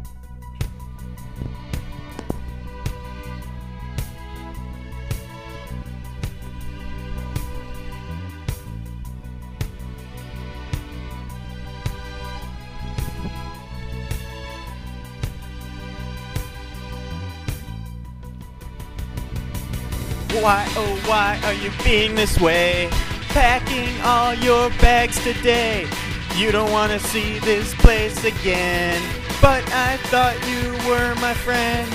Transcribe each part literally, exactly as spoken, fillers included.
Why, oh why are you being this way? Packing all your bags today. You don't want to see this place again, but I thought you were my friend.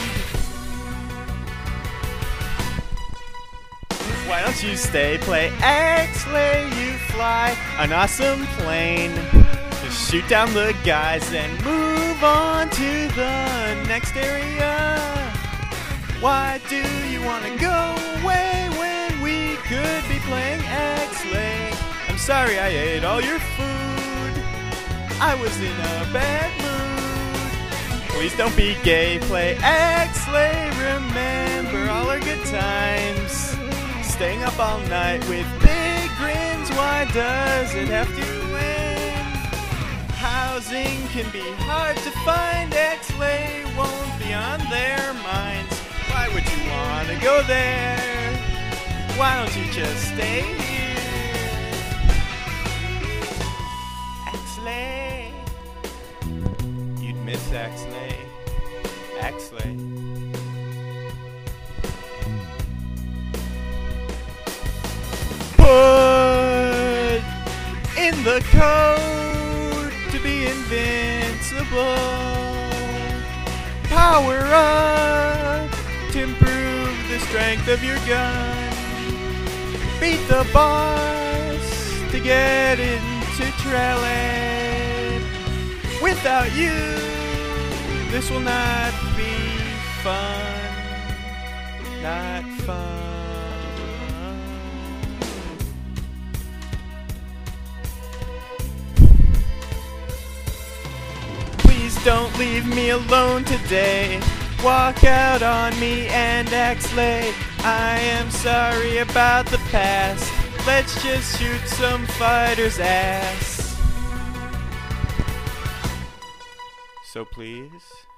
Why don't you stay, play X-Lay, you fly an awesome plane. Just shoot down the guys and move on to the next area. Why do you want to go away when we could be playing X-Lay? I'm sorry I ate all your food. I was in a bad mood. Please don't be gay, play X-Lay. Remember all our good times. Staying up all night with big grins. Why does it have to end? Housing can be hard to find. X-Lay won't be on their minds. Why would you want to go there? Why don't you just stay here? X-Lay. You'd miss X-Lay. X-Lay. Put in the code to be invincible. Power up to improve the strength of your gun. Beat the boss to get into Trellid. Without you, this will not be fun. Not fun. Please don't leave me alone today. Walk out on me and X-Lay. I am sorry about the past. Let's just shoot some fighters' ass. So please.